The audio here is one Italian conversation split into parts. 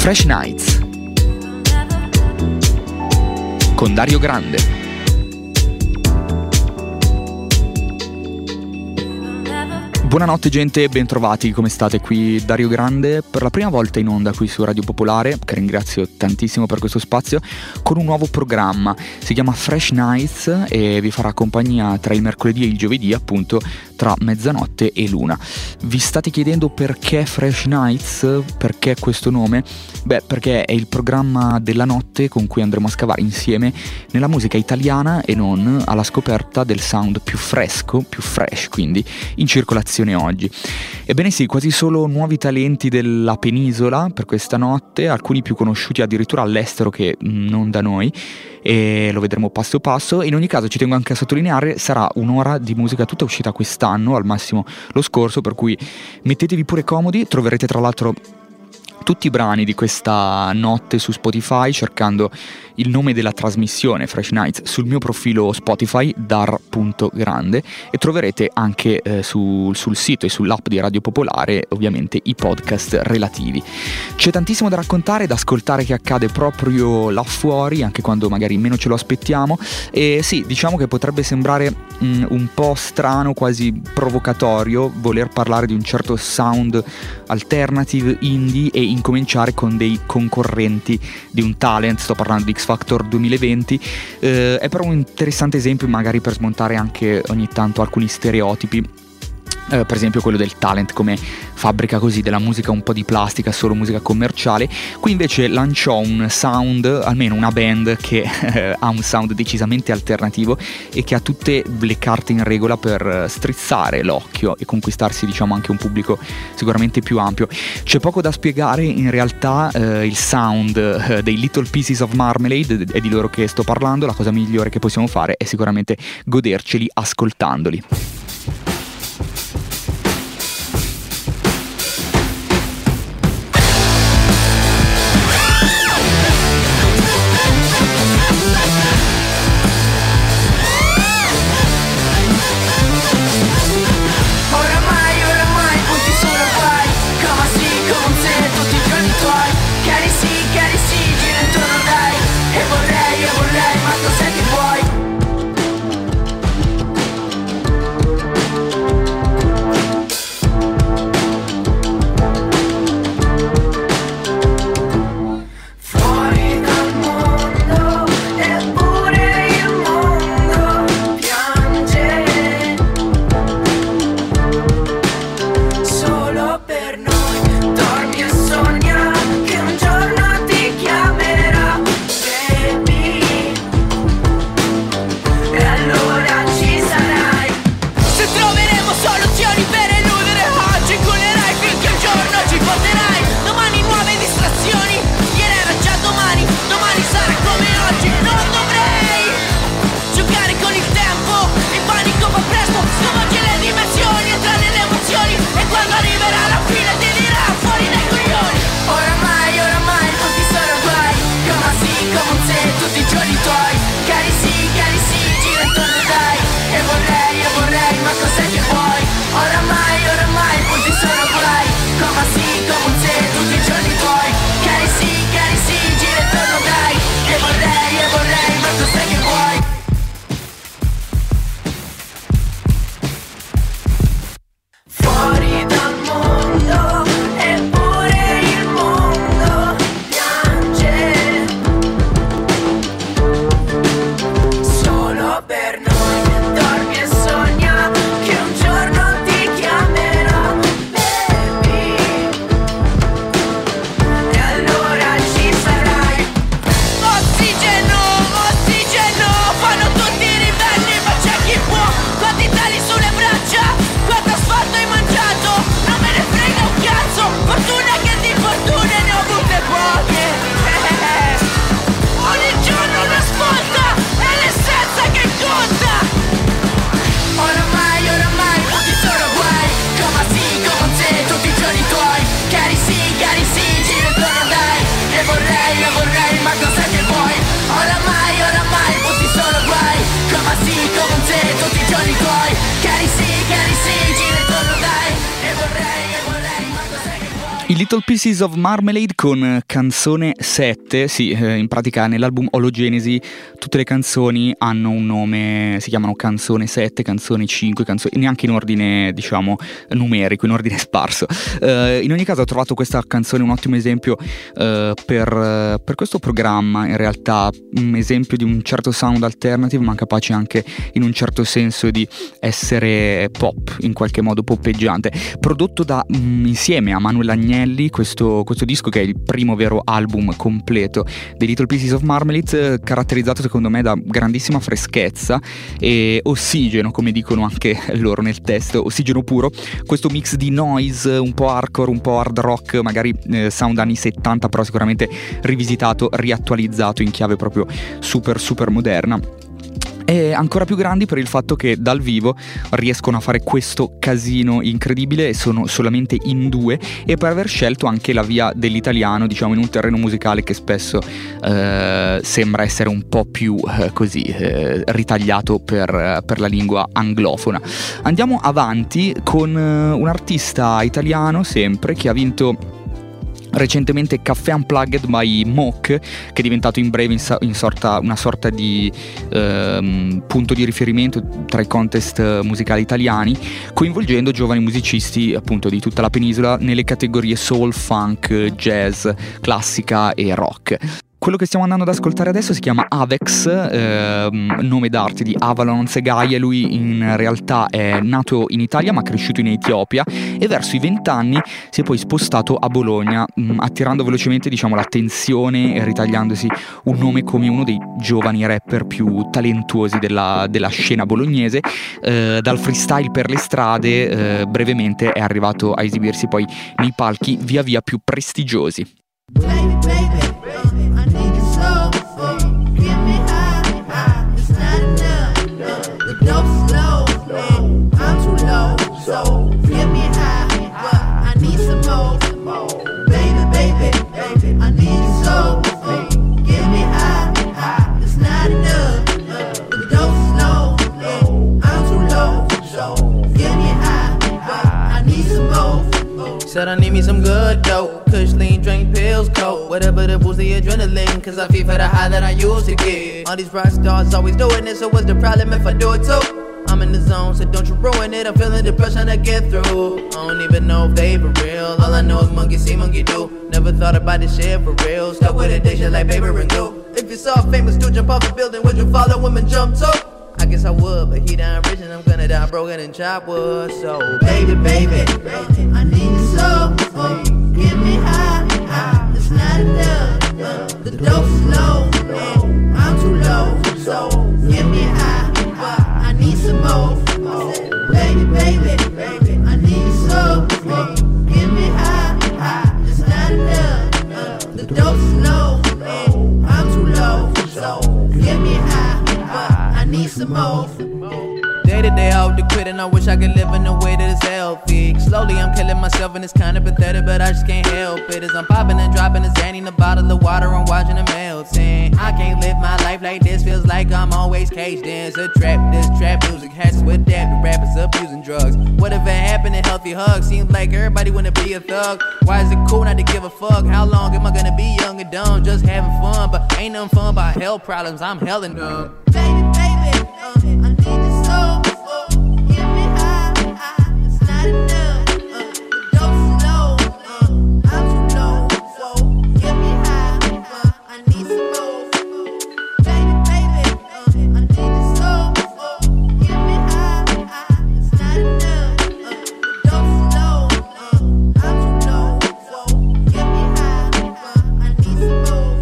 Fresh Nights con Dario Grande. Buonanotte gente, bentrovati, come state? Qui Dario Grande per la prima volta in onda qui su Radio Popolare, che ringrazio tantissimo per questo spazio, con un nuovo programma. Si chiama Fresh Nights e vi farà compagnia tra il mercoledì e il giovedì, appunto tra mezzanotte e l'una. Vi state chiedendo perché Fresh Nights? Perché questo nome? Beh, perché è il programma della notte con cui andremo a scavare insieme nella musica italiana e non, alla scoperta del sound più fresco, più fresh, quindi in circolazione oggi. Ebbene sì, quasi solo nuovi talenti della penisola per questa notte, alcuni più conosciuti addirittura all'estero che non da noi, e lo vedremo passo passo. In ogni caso ci tengo anche a sottolineare, sarà un'ora di musica tutta uscita quest'anno, al massimo lo scorso, per cui mettetevi pure comodi. Troverete tra l'altro tutti i brani di questa notte su Spotify cercando il nome della trasmissione Fresh Nights sul mio profilo Spotify dar.grande, e troverete anche sul sito e sull'app di Radio Popolare ovviamente i podcast relativi. C'è tantissimo da raccontare, da ascoltare, che accade proprio là fuori, anche quando magari meno ce lo aspettiamo. E sì, diciamo che potrebbe sembrare un po' strano, quasi provocatorio, voler parlare di un certo sound alternative indie e incominciare con dei concorrenti di un talent. Sto parlando di X Factor 2020, è però un interessante esempio magari per smontare anche ogni tanto alcuni stereotipi. Per esempio quello del talent come fabbrica così della musica un po' di plastica, solo musica commerciale. Qui invece lanciò un sound, almeno una band che ha un sound decisamente alternativo e che ha tutte le carte in regola per strizzare l'occhio e conquistarsi, diciamo, anche un pubblico sicuramente più ampio. C'è poco da spiegare in realtà, il sound dei Little Pieces of Marmalade è di loro che sto parlando. La cosa migliore che possiamo fare è sicuramente goderceli ascoltandoli. Vorrei, ma tu senti vuoi. I Little Pieces of Marmalade con canzone 7, sì, in pratica nell'album Ologenesi tutte le canzoni hanno un nome, si chiamano canzone 7, canzone 5, neanche in ordine, diciamo, numerico, in ordine sparso. In ogni caso ho trovato questa canzone un ottimo esempio per questo programma, in realtà un esempio di un certo sound alternative, ma capace anche in un certo senso di essere pop, in qualche modo poppeggiante, prodotto da insieme a Manuel Agnelli. Questo disco, che è il primo vero album completo dei Little Pieces of Marmalade, caratterizzato secondo me da grandissima freschezza e ossigeno, come dicono anche loro nel testo, ossigeno puro, questo mix di noise un po' hardcore, un po' hard rock, magari sound anni 70, però sicuramente rivisitato, riattualizzato in chiave proprio super super moderna. E ancora più grandi per il fatto che dal vivo riescono a fare questo casino incredibile, e sono solamente in due, e per aver scelto anche la via dell'italiano, diciamo, in un terreno musicale che spesso sembra essere un po' più ritagliato per la lingua anglofona. Andiamo avanti con un artista italiano sempre che ha vinto recentemente Caffè Unplugged by Mock, che è diventato in breve una sorta di punto di riferimento tra i contest musicali italiani, coinvolgendo giovani musicisti appunto di tutta la penisola nelle categorie soul, funk, jazz, classica e rock. Quello che stiamo andando ad ascoltare adesso si chiama Avex, nome d'arte di Avalon Segaia. Lui in realtà è nato in Italia ma cresciuto in Etiopia, e verso i 20 anni si è poi spostato a Bologna, attirando velocemente, diciamo, l'attenzione e ritagliandosi un nome come uno dei giovani rapper più talentuosi della scena bolognese. Dal freestyle per le strade brevemente è arrivato a esibirsi poi nei palchi via via più prestigiosi. Baby, I need you so, get me high, it's not enough, the dope's low, I'm too low, so get me high, I need some more, baby, I need you so, get me high, it's not enough, the dope's low, I'm too low, so get me high, I need some more. Said I need me some good dope, kush, lean, drink, pills, coke, whatever to boost the adrenaline, cause I feel for the high that I used to get. All these rock stars always doing it, so what's the problem if I do it too? I'm in the zone, so don't you ruin it, I'm feeling the pressure to get through. I don't even know if they for real, all I know is monkey see, monkey do. Never thought about this shit for real, stuck with addiction like paper and glue. If you saw a famous dude jump off a building, would you follow him and jump too? I guess I would, but he dying rich and I'm gonna die broken and chop wood. So baby, I need you so, get me high, it's not enough, the dope's low, I'm too low, so get me high, I need some more. Baby, I need you so, get me high, it's not enough, the dope's low, I'm too low, so get me high, I need some more. Day to day I hope to quit, and I wish I could live in a way that is healthy. Slowly I'm killing myself and it's kinda pathetic, but I just can't help it. As I'm popping and dropping a Zanny in a bottle of water, I'm watching it melting. I can't live my life like this, feels like I'm always caged in. It's a trap, this trap music has to adapt, the rappers abusing drugs. Whatever happened to healthy hugs? Seems like everybody wanna be a thug. Why is it cool not to give a fuck? How long am I gonna be young and dumb, just having fun? But ain't nothing fun about health problems, I'm hell and numb. Baby, I need you so, get me high, it's not enough, the dope's low, I'm too low, so get me high, I need some more. Baby, I need you so, get me high, it's not enough, the dope's low, I'm too low, so get me high, I need some more.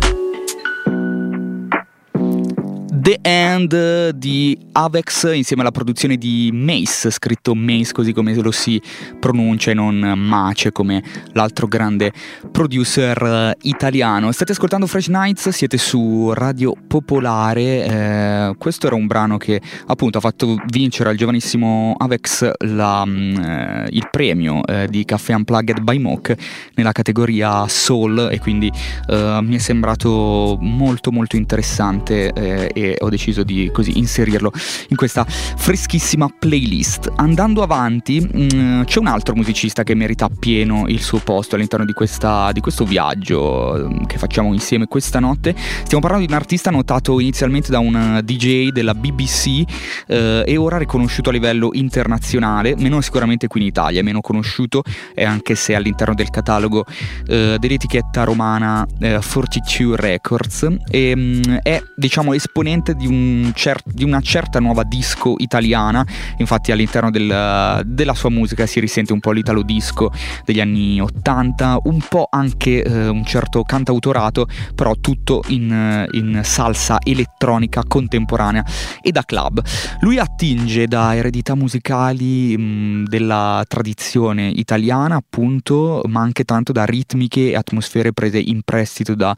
The End di Avex insieme alla produzione di Mace, scritto Mace così come lo si pronuncia e non Mace come l'altro grande producer italiano. State ascoltando Fresh Nights, siete su Radio Popolare. Questo era un brano che appunto ha fatto vincere al giovanissimo Avex il premio di Caffè Unplugged by Mock nella categoria Soul, e quindi mi è sembrato molto molto interessante e ho deciso di così inserirlo in questa freschissima playlist. Andando avanti, c'è un altro musicista che merita appieno il suo posto all'interno di questo viaggio che facciamo insieme questa notte. Stiamo parlando di un artista notato inizialmente da un DJ della BBC e ora riconosciuto a livello internazionale, meno sicuramente qui in Italia, meno conosciuto, anche se all'interno del catalogo dell'etichetta romana 42 Records, e è diciamo esponente di una certa nuova disco italiana. Infatti all'interno della sua musica si risente un po' l'italo disco degli anni 80, un po' anche un certo cantautorato, però tutto in salsa elettronica contemporanea e da club. Lui attinge da eredità musicali della tradizione italiana, appunto, ma anche tanto da ritmiche e atmosfere prese in prestito da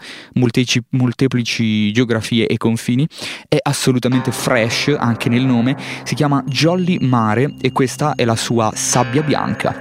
molteplici geografie e confini. È assolutamente fresh anche nel nome, si chiama Jolly Mare e questa è la sua Sabbia Bianca.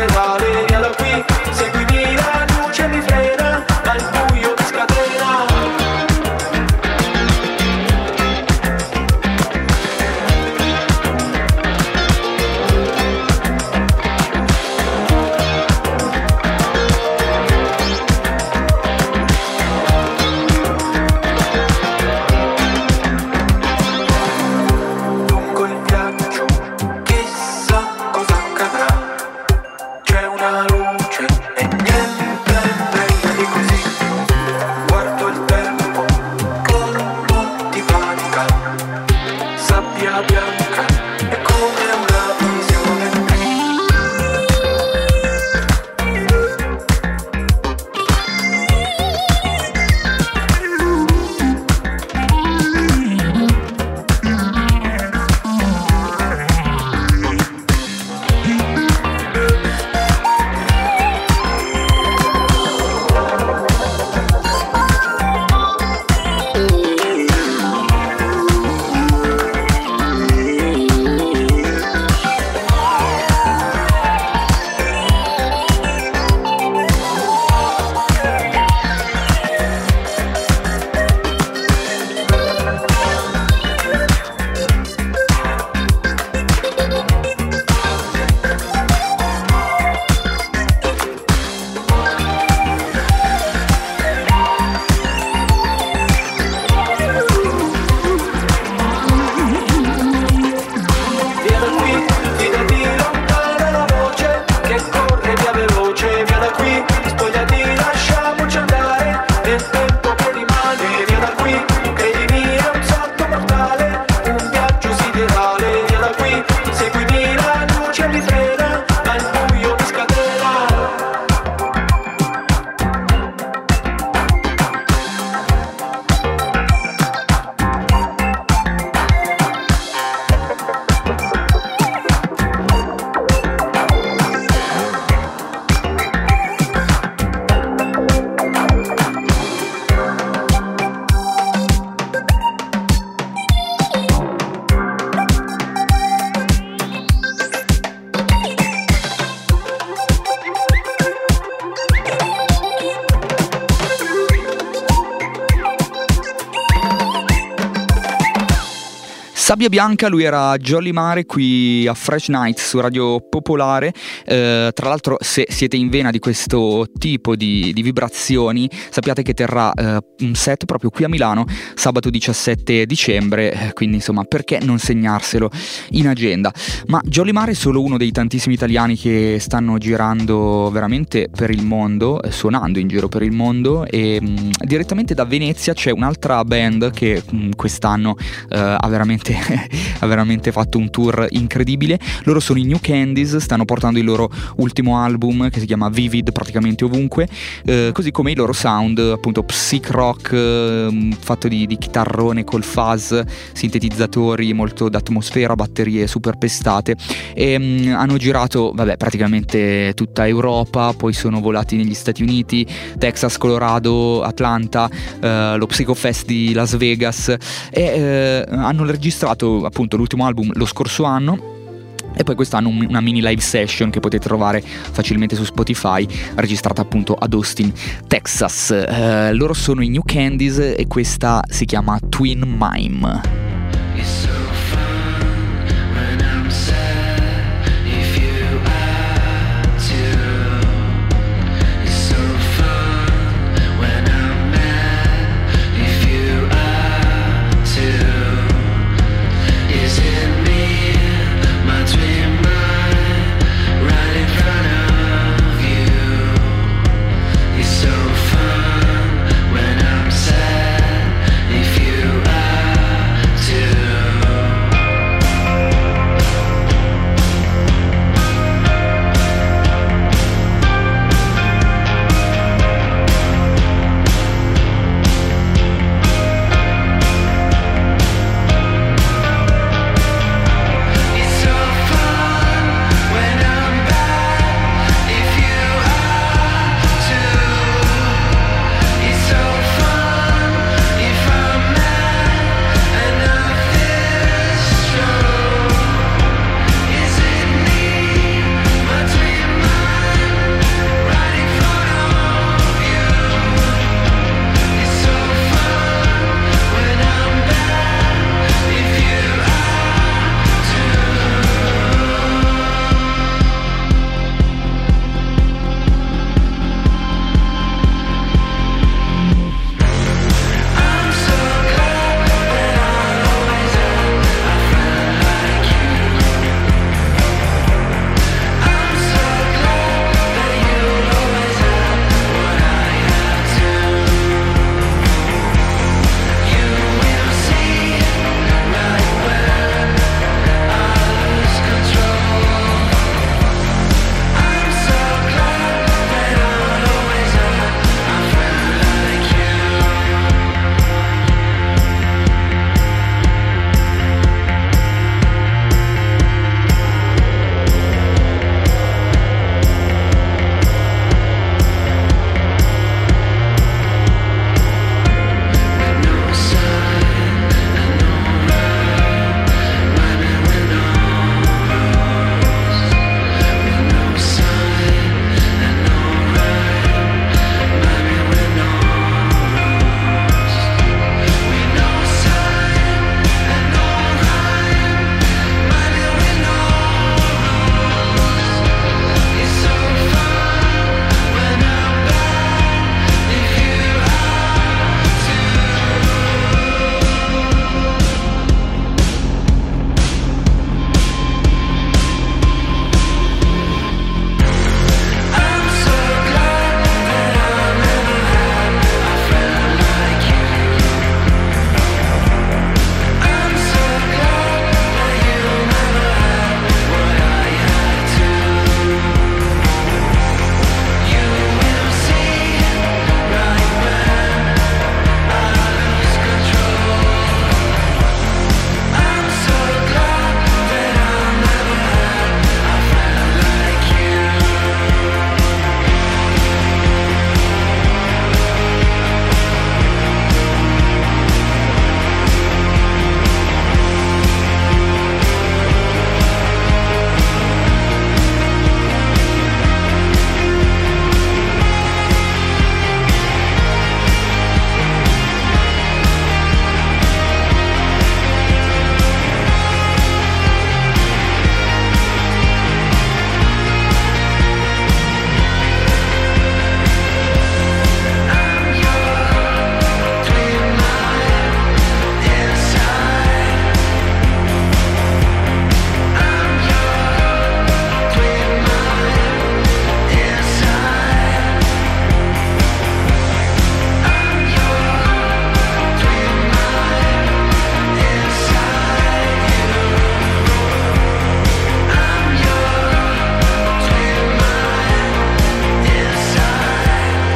Seguimi la luce mi frena, ma il buio mi scatena. Sabbia Bianca, lui era Jolly Mare qui a Fresh Night su Radio Popolare. Tra l'altro, se siete in vena di questo tipo di vibrazioni, sappiate che terrà un set proprio qui a Milano sabato 17 dicembre, quindi insomma, perché non segnarselo in agenda? Ma Jolly Mare è solo uno dei tantissimi italiani che stanno girando veramente per il mondo, suonando in giro per il mondo, e direttamente da Venezia c'è un'altra band che quest'anno ha veramente fatto un tour incredibile. Loro sono i New Candies, stanno portando il loro ultimo album che si chiama Vivid praticamente ovunque, così come il loro sound, appunto psych rock, fatto di chitarrone col fuzz, sintetizzatori, molto d'atmosfera, batterie super pestate, e hanno girato praticamente tutta Europa, poi sono volati negli Stati Uniti, Texas, Colorado, Atlanta, lo Psycho Fest di Las Vegas, e hanno registrato appunto l'ultimo album lo scorso anno. E poi quest'anno una mini live session che potete trovare facilmente su Spotify, registrata appunto ad Austin, Texas. Loro sono i New Candies e questa si chiama Twin Mime. When I'm sad, if you are too.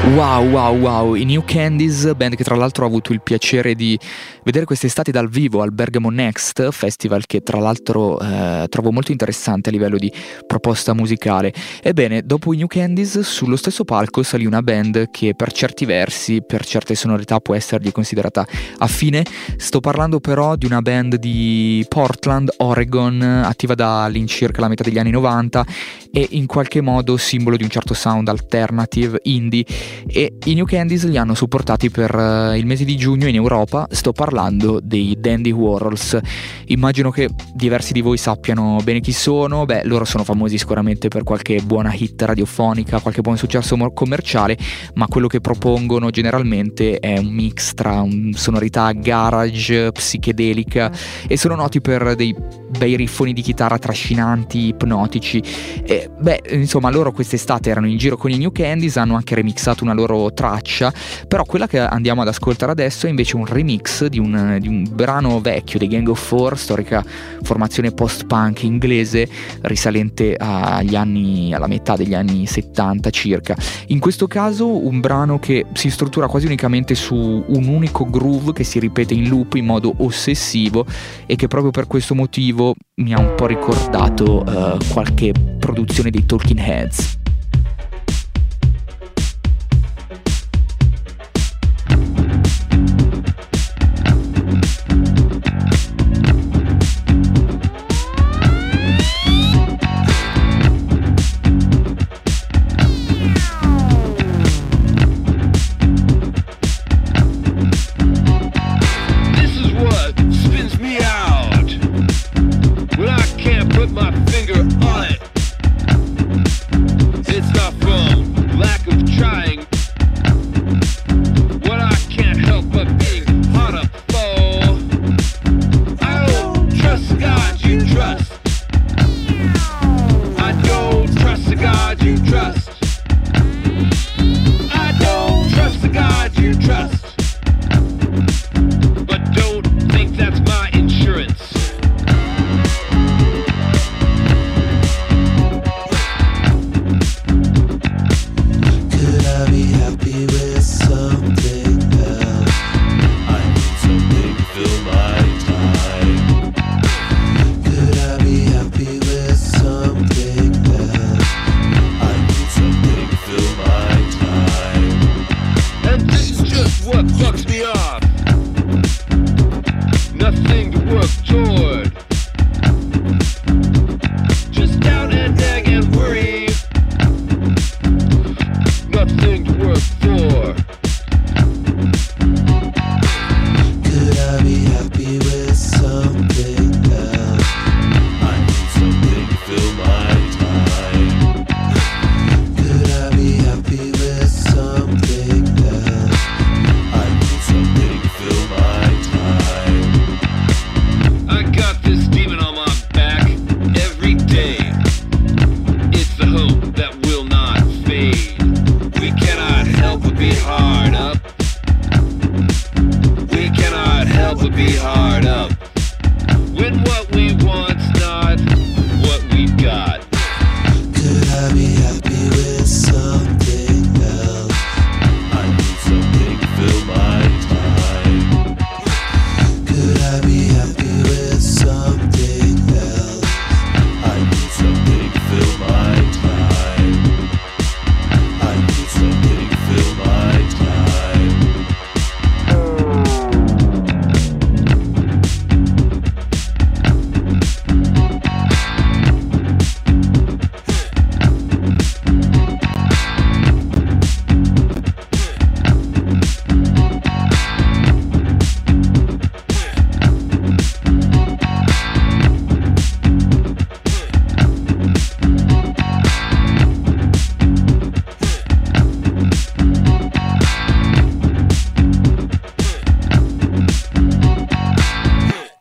Wow, i New Candies, band che tra l'altro ho avuto il piacere di vedere quest'estate dal vivo al Bergamo Next Festival, che tra l'altro trovo molto interessante a livello di proposta musicale. Ebbene, dopo i New Candies, sullo stesso palco salì una band che per certi versi, per certe sonorità può essergli considerata affine. Sto parlando però di una band di Portland, Oregon, attiva da all'incirca la metà degli anni 90 e in qualche modo simbolo di un certo sound alternative, indie, e i New Candies li hanno supportati per il mese di giugno in Europa. Sto parlando dei Dandy Warhols. Immagino che diversi di voi sappiano bene chi sono. Beh, loro sono famosi sicuramente per qualche buona hit radiofonica, qualche buon successo commerciale, ma quello che propongono generalmente è un mix tra sonorità garage, psichedelica, e sono noti per dei bei riffoni di chitarra trascinanti, ipnotici. E beh, insomma, loro quest'estate erano in giro con i New Candies, hanno anche remixato una loro traccia, però quella che andiamo ad ascoltare adesso è invece un remix di un brano vecchio dei Gang of Four, storica formazione post-punk inglese risalente alla metà degli anni 70 circa. In questo caso un brano che si struttura quasi unicamente su un unico groove che si ripete in loop in modo ossessivo e che proprio per questo motivo mi ha un po' ricordato qualche produzione dei Talking Heads.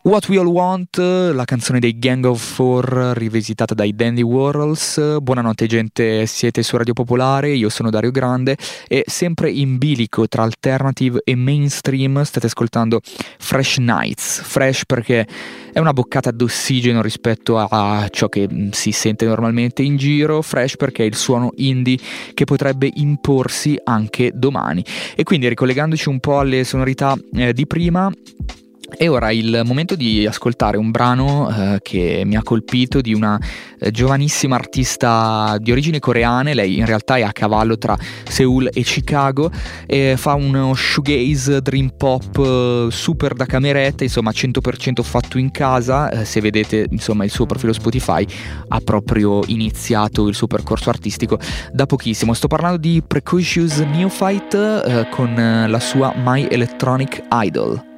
What We All Want, la canzone dei Gang of Four rivisitata dai Dandy Warhols. Buonanotte gente, siete su Radio Popolare, io sono Dario Grande e sempre in bilico tra alternative e mainstream state ascoltando Fresh Nights. Fresh perché è una boccata d'ossigeno rispetto a ciò che si sente normalmente in giro, fresh perché è il suono indie che potrebbe imporsi anche domani. E quindi ricollegandoci un po' alle sonorità di prima, è ora il momento di ascoltare un brano che mi ha colpito, di una giovanissima artista di origini coreane. Lei in realtà è a cavallo tra Seoul e Chicago e fa uno shoegaze dream pop super da cameretta, insomma 100% fatto in casa. Se vedete insomma il suo profilo Spotify, ha proprio iniziato il suo percorso artistico da pochissimo. Sto parlando di Precocious Neophyte con la sua My Electronic Idol.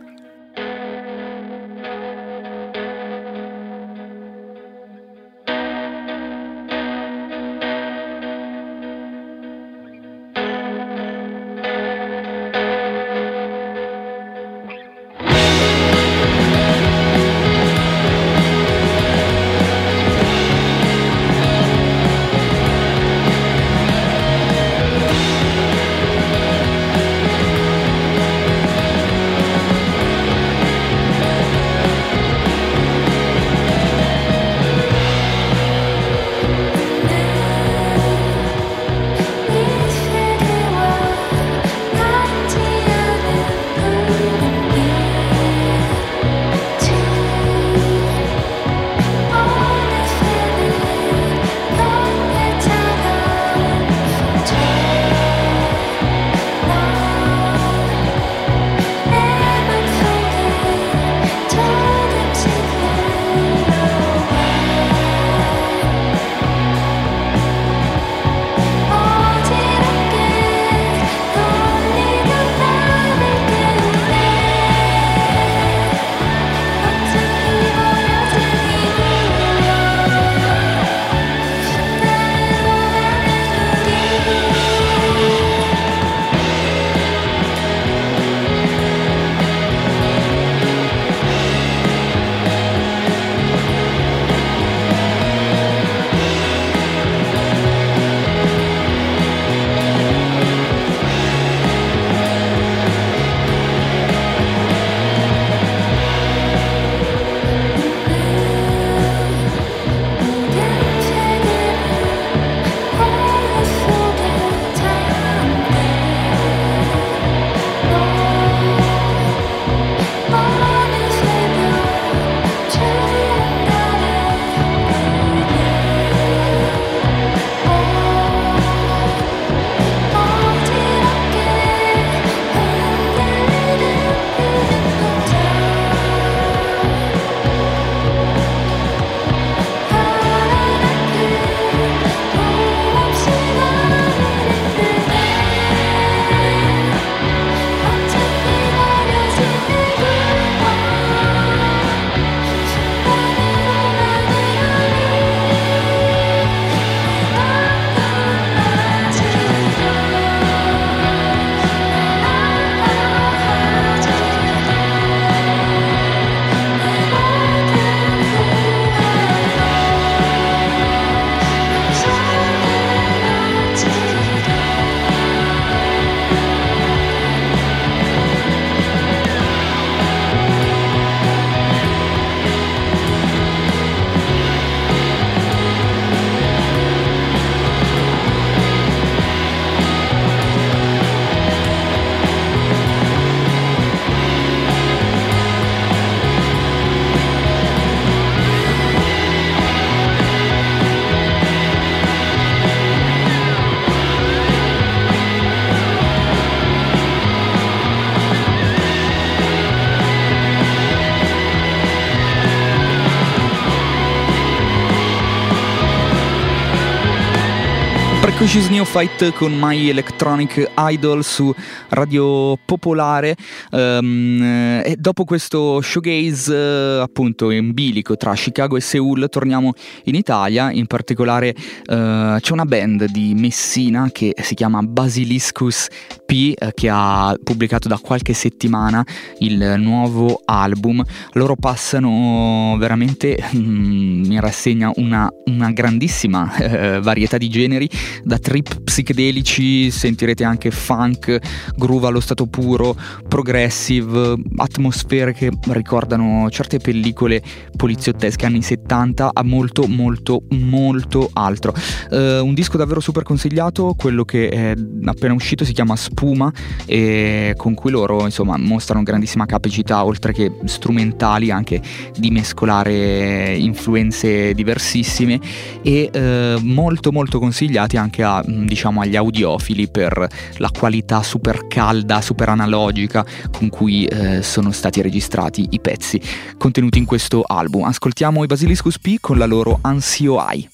Eccoci Neophyte con My Electronic Idol su Radio Popolare, e dopo questo showgaze appunto in bilico tra Chicago e Seoul torniamo in Italia. In particolare c'è una band di Messina che si chiama Basiliscus P, che ha pubblicato da qualche settimana il nuovo album. Loro passano veramente in rassegna una grandissima varietà di generi, da trip psichedelici sentirete anche funk, groove allo stato puro, progressive, atmosfere che ricordano certe pellicole poliziottesche anni 70, a molto altro. Un disco davvero super consigliato, quello che è appena uscito si chiama Spuma, e con cui loro insomma mostrano grandissima capacità, oltre che strumentali, anche di mescolare influenze diversissime, e molto consigliati anche diciamo agli audiofili per la qualità super calda, super analogica con cui sono stati registrati i pezzi contenuti in questo album. Ascoltiamo i Basiliscus P con la loro Ansio Ai.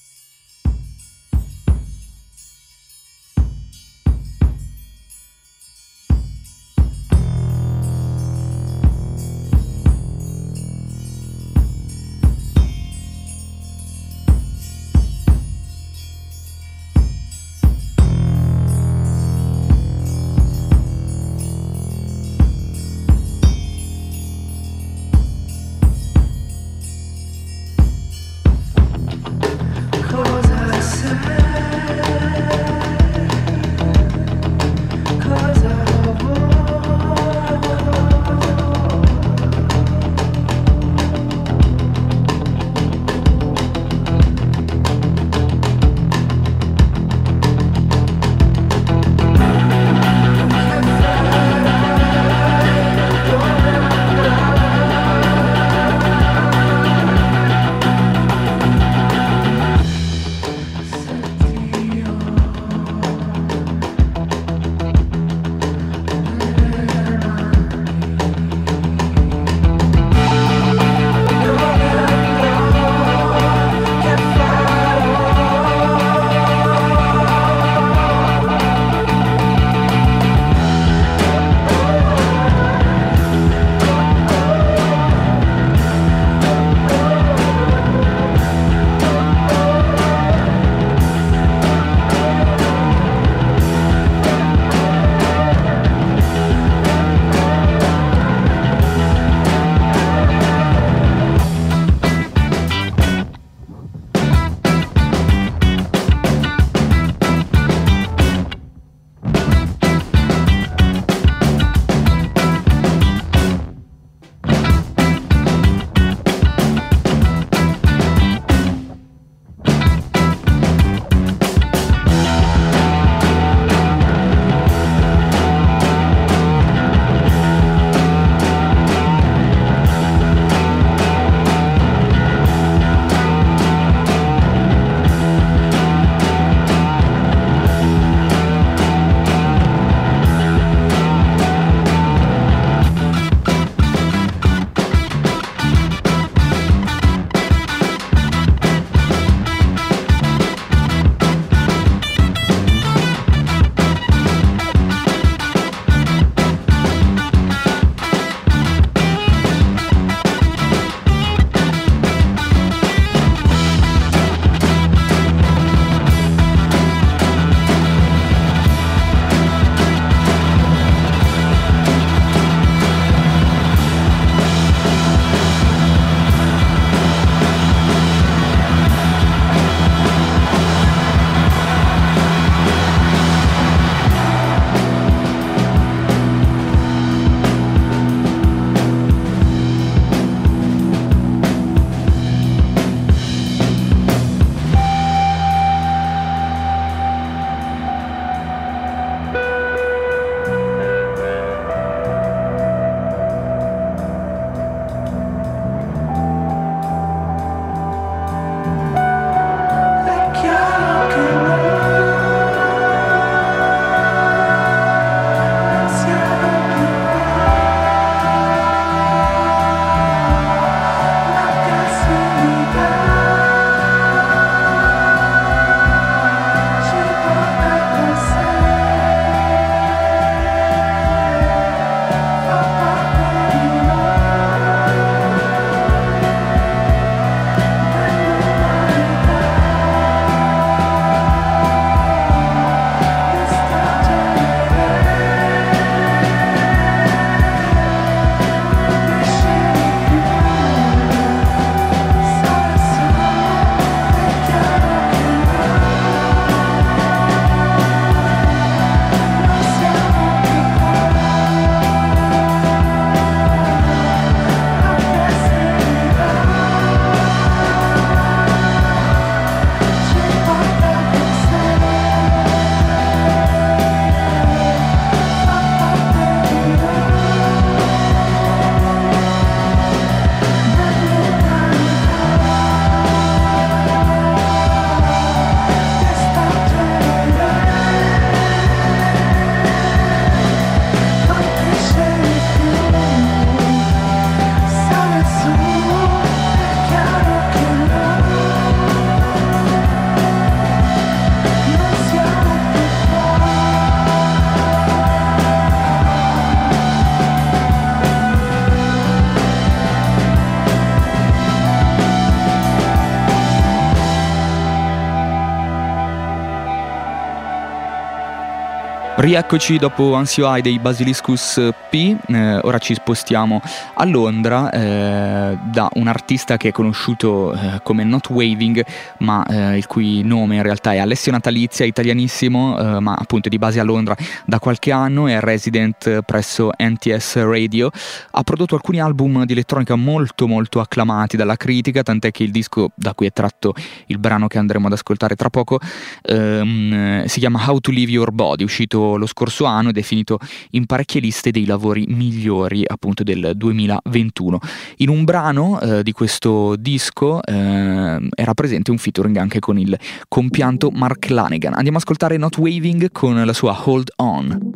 Rieccoci dopo Ansio High dei Basiliscus P. Ora ci spostiamo a Londra da un artista che è conosciuto come Not Waving, ma il cui nome in realtà è Alessio Natalizia, italianissimo, ma appunto di base a Londra da qualche anno, è resident presso NTS Radio. Ha prodotto alcuni album di elettronica molto molto acclamati dalla critica, tant'è che il disco da cui è tratto il brano che andremo ad ascoltare tra poco si chiama How to Leave Your Body, uscito lo scorso anno ed è finito in parecchie liste dei lavori migliori appunto del 2021. In un brano di questo disco era presente un featuring anche con il compianto Mark Lanegan. Andiamo a ascoltare Not Waving con la sua Hold On.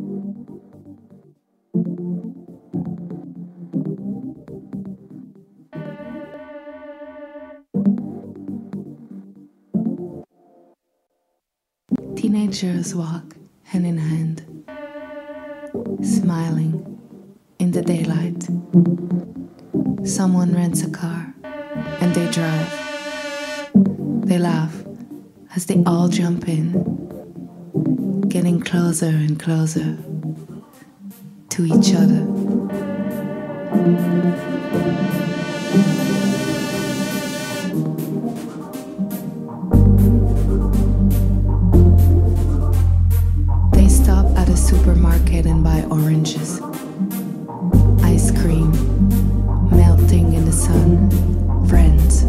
Teenagers walk hand in hand, smiling in the daylight. Someone rents a car and they drive. They laugh as they all jump in, getting closer and closer to each other. At a supermarket and buy oranges, ice cream melting in the sun. Friends,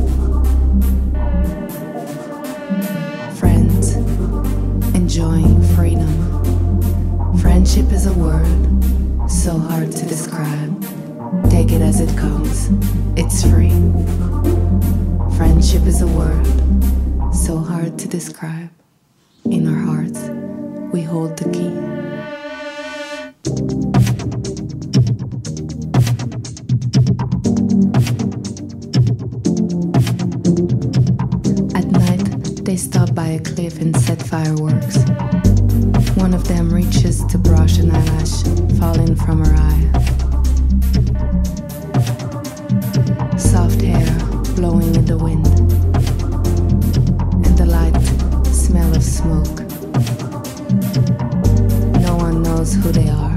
enjoying freedom. Friendship is a word so hard to describe. Take it as it comes, it's free. Friendship is a word so hard to describe. In our hearts we hold the key. At night, they stop by a cliff and set fireworks. One of them reaches to brush an eyelash falling from her eye. Soft hair blowing in the wind, and the light smell of smoke. No one knows who they are.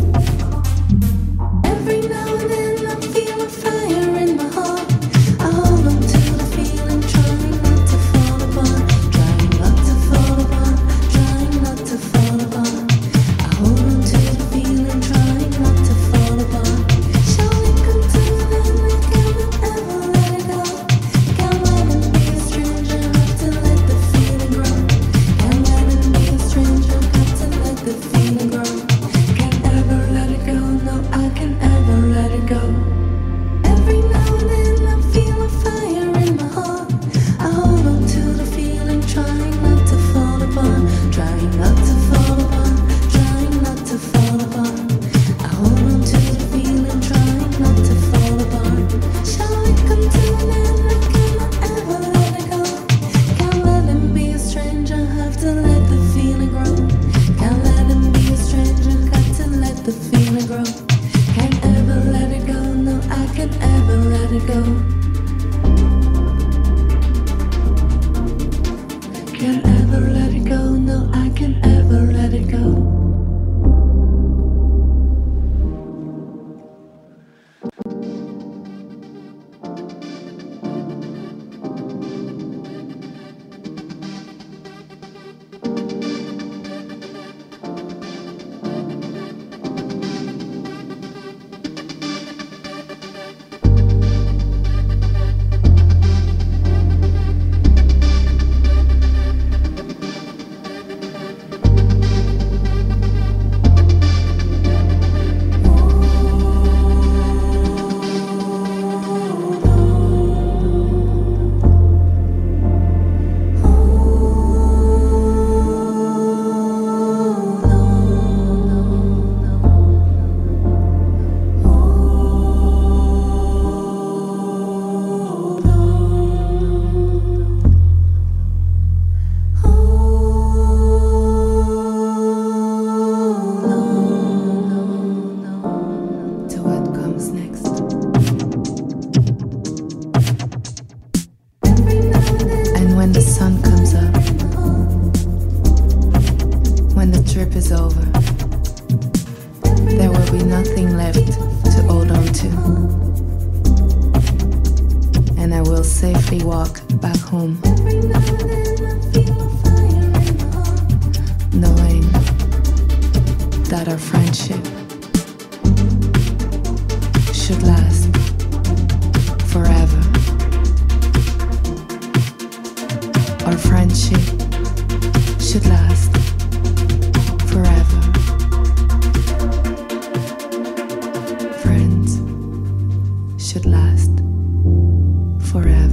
Every now and then I feel a fire in my heart. I hold on to the feeling, trying not to fall apart. Trying not to fall apart, trying not to fall apart. I hold on to the feeling, trying not to fall apart. Shall we come to an end? I can't ever let it go. Can't let it be a stranger, have to let the feeling grow. Can't let it be a stranger, have to let the feeling grow. Can't ever let it go, no, I can't ever let it go. Every now and then I feel a fire in my heart. I hold on to the feeling, trying not to fall apart. Trying not to fall apart, trying not to fall apart. I hold on to the feeling, trying not to fall apart. Shall we come to an end? I cannot ever let it go. Can't let him be a stranger, have to let the feeling grow. Can't let him be a stranger, got to let the feeling grow. Can't ever let it go, no, I can't ever let it go. Can't ever let it go, no, I can't ever let it go. there'll be nothing left to hold on to. And I will safely walk back home, knowing that our friendship should last forever. Our friendship should last forever. Friends should last forever.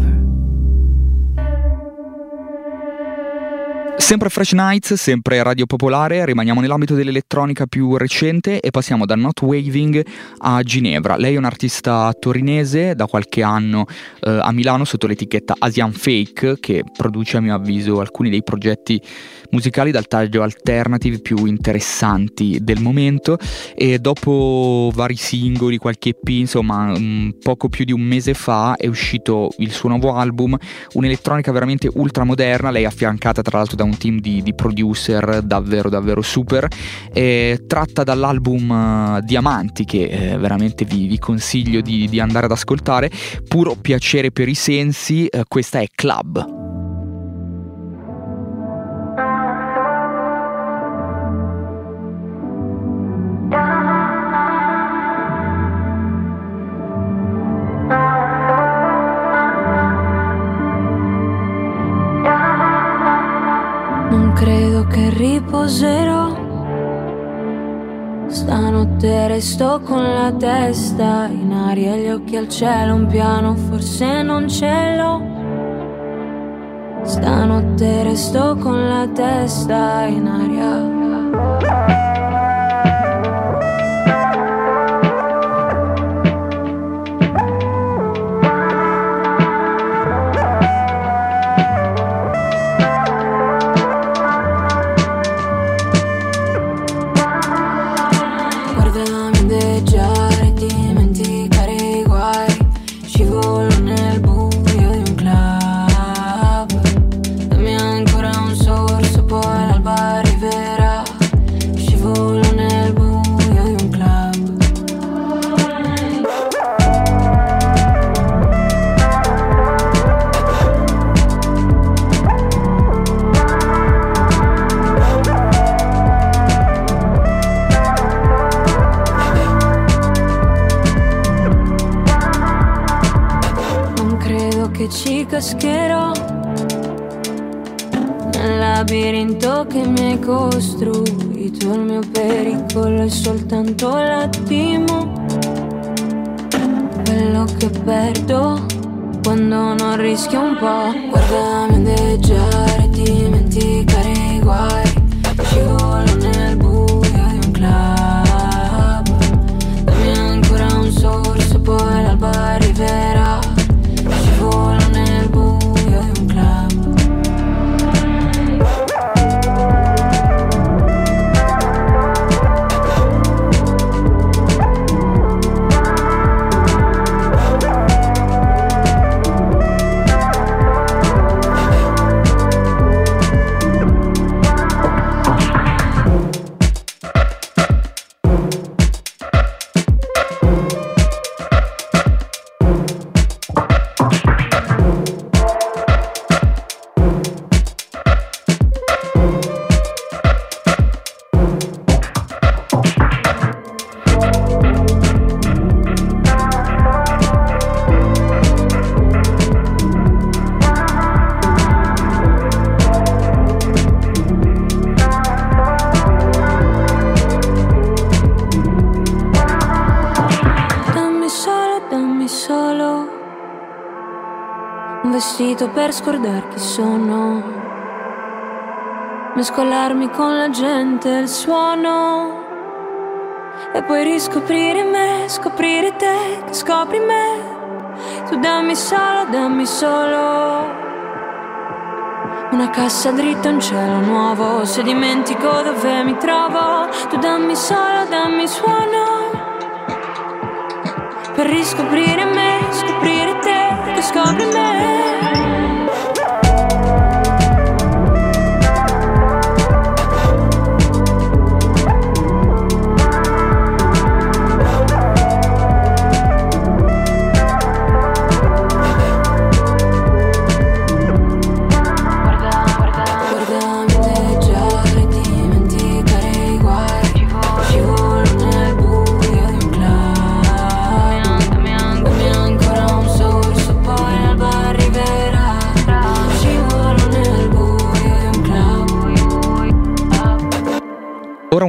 Sempre Fresh Nights, sempre Radio Popolare, rimaniamo nell'ambito dell'elettronica più recente e passiamo da Not Waving a Ginevra. Lei è un'artista torinese, da qualche anno a Milano sotto l'etichetta Asian Fake, che produce a mio avviso alcuni dei progetti musicali dal taglio alternative più interessanti del momento, e dopo vari singoli, qualche EP, insomma poco più di un mese fa è uscito il suo nuovo album, un'elettronica veramente ultramoderna. Lei è affiancata tra l'altro da un team di producer davvero super, tratta dall'album Diamanti, che veramente vi consiglio di andare ad ascoltare, puro piacere per i sensi. Questa è Club. Non credo che riposerò, stanotte resto con la testa in aria e gli occhi al cielo, un piano forse non ce l'ho. Stanotte resto con la testa in aria. Cascherò nel labirinto che mi hai costruito. Il mio pericolo è soltanto l'attimo, quello che perdo quando non rischio un po'. Guardami ondeggiare, dimenticare i guai, scivolo nel buio di un club. Dammi ancora un sorso, poi l'alba arriverà. Scivolo nel buio di un club. Per scordar chi sono, mescolarmi con la gente, il suono, e poi riscoprire me, scoprire te, che scopri me. Tu dammi solo una cassa dritta, un cielo nuovo. Se dimentico dove mi trovo, tu dammi suono, per riscoprire me, scoprire te, che scopri me.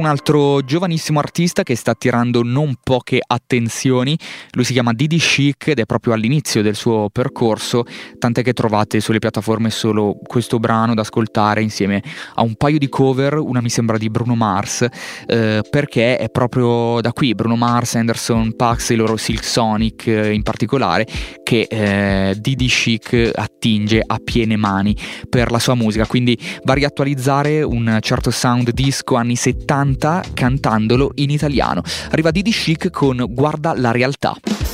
altro giovanissimo artista che sta attirando non poche attenzioni. Lui si chiama Didi Chic ed è proprio all'inizio del suo percorso, tant'è che trovate sulle piattaforme solo questo brano da ascoltare insieme a un paio di cover, una mi sembra di Bruno Mars, perché è proprio da qui Bruno Mars, Anderson .Paak e i loro Silk Sonic in particolare che Didi Chic attinge a piene mani per la sua musica, quindi va a riattualizzare un certo sound disco anni 70 cantandolo in italiano. Arriva Didi Chic con Guarda la realtà.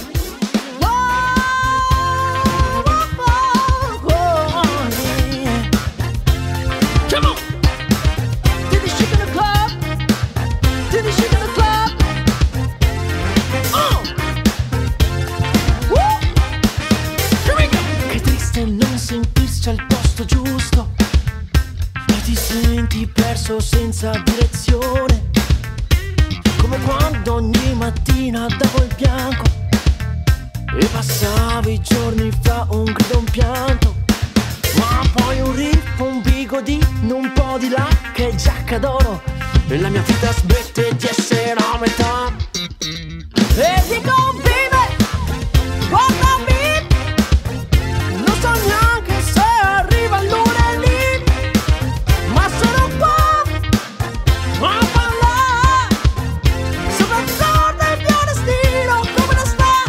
Che triste non sentirsi al posto giusto e ti senti perso senza direzione, come quando ogni mattina davo il bianco e passavi i giorni fra un grido e un pianto, ma poi un riff, un bigodino, un po' di là che è giacca d'oro e la mia vita smette di essere a metà. E dico vive, guardami, non so neanche se arriva il lunedì, ma sono qua a parlare sopra il mio destino, come non sta.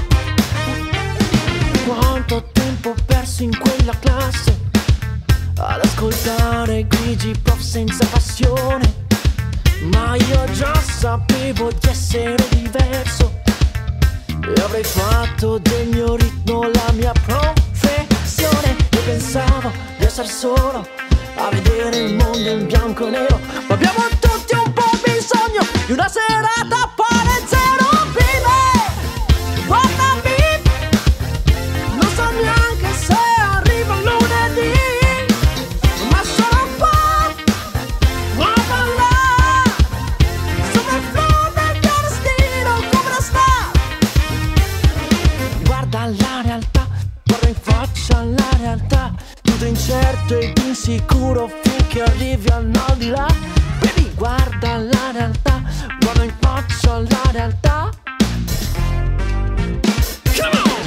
Quanto tempo perso in quella classe ad ascoltare grigi prof senza passione, ma io già sapevo di essere diverso e avrei fatto del mio ritmo la mia professione. E pensavo di essere solo a vedere il mondo in bianco e nero, ma abbiamo tutti un po' bisogno di una serata a pare zero. Vive, guardami, non so neanche se arriva il lunedì, ma sono qua a ballare sopra il flow del mio destino, come non sta. Guarda la realtà, guarda in faccia la realtà, tutto incerto ed insicuro finché arrivi al no di là. Baby, guarda la realtà, guarda in faccia la realtà. Come on!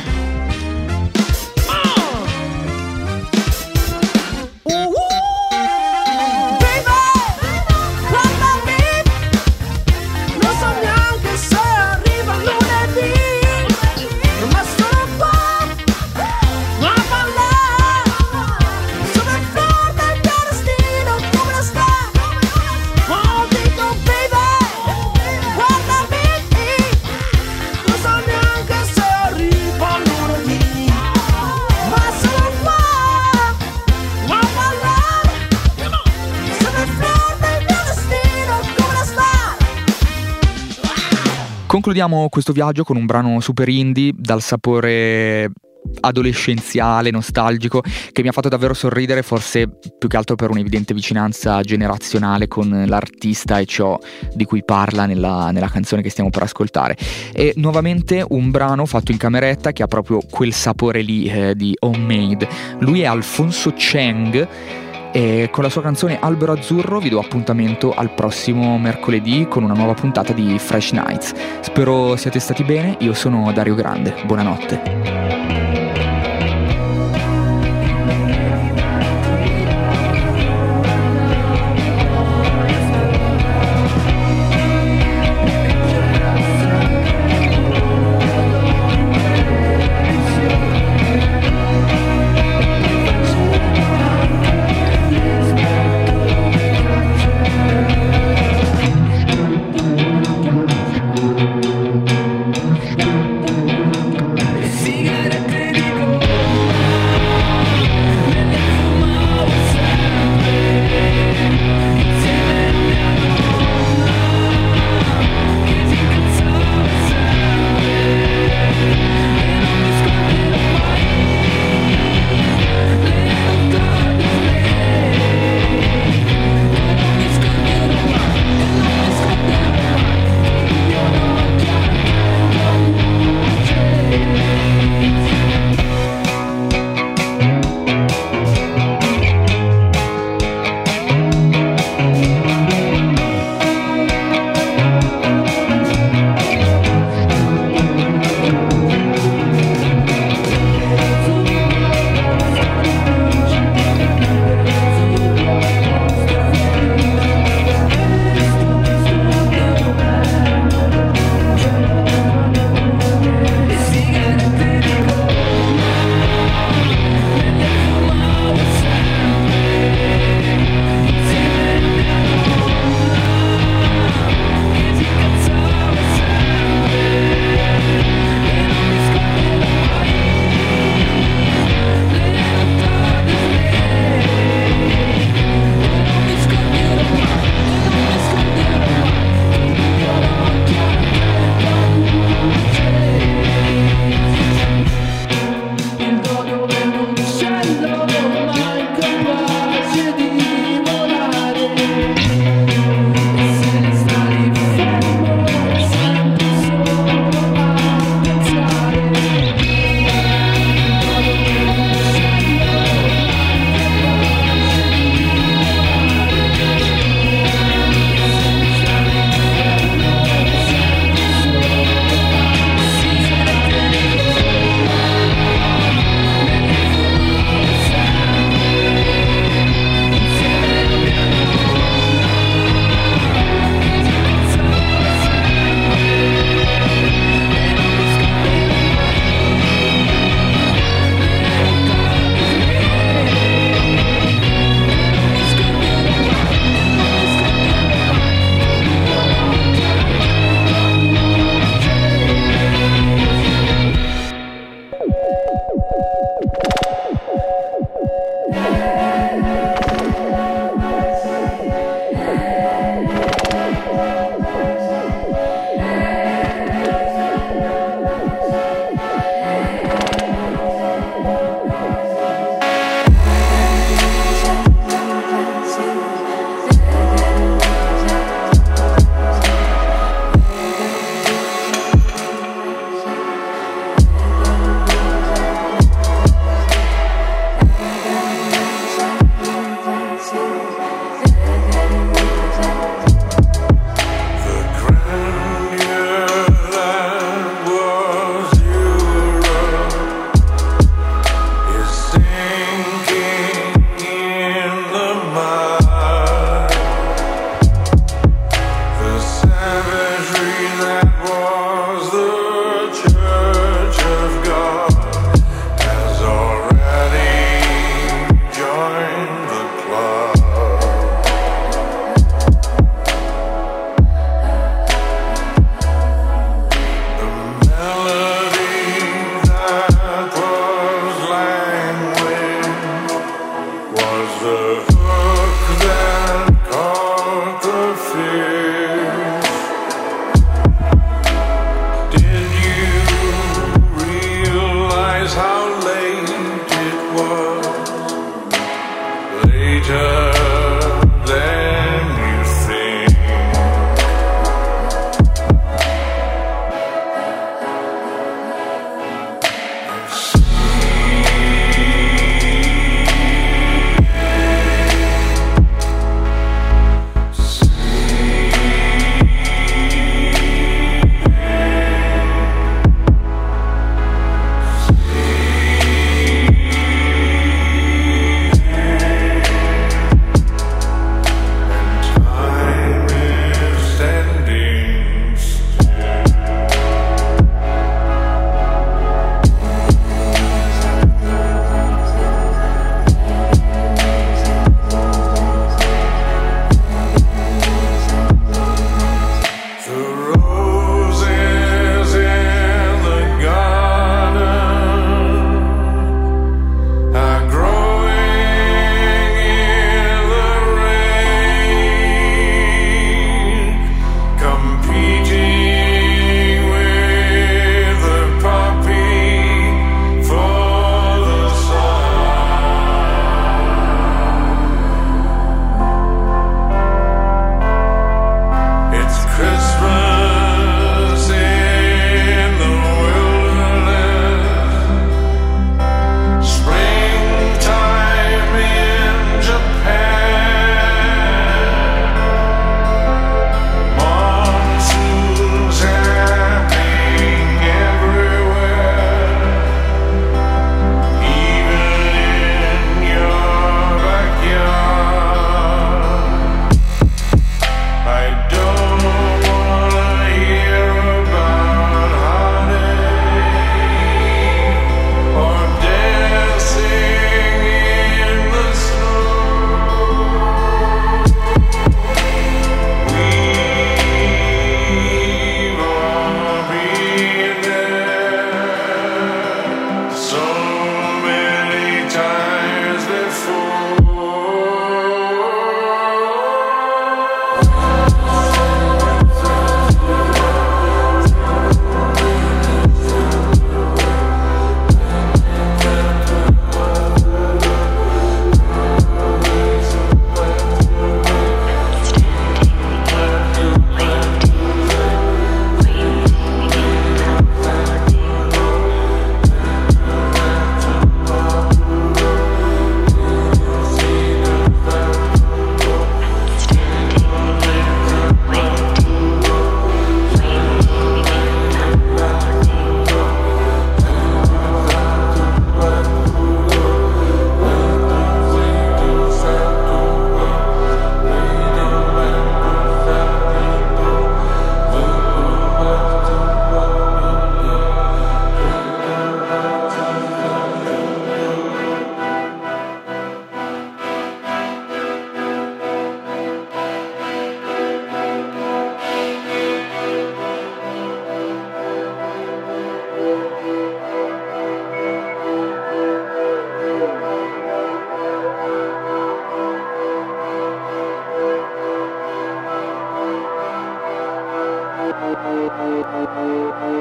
Baby, guardami, non so neanche se arriva il lunedì, ma sono qua a ballare sopra il flow del mio destino, come non sta. Oh, dico baby, guardami, non so neanche se arriva il lunedì, ma sono qua a ballare sopra il flow del mio destino, come non sta. Concludiamo questo viaggio con un brano super indie dal sapore adolescenziale, nostalgico, che mi ha fatto davvero sorridere, forse più che altro per un'evidente vicinanza generazionale con l'artista e ciò di cui parla nella canzone che stiamo per ascoltare. E nuovamente un brano fatto in cameretta che ha proprio quel sapore lì di homemade. Lui è Alfonso Cheng e con la sua canzone Albero Azzurro vi do appuntamento al prossimo mercoledì con una nuova puntata di Fresh Nights. Spero siate stati bene, io sono Dario Grande, buonanotte.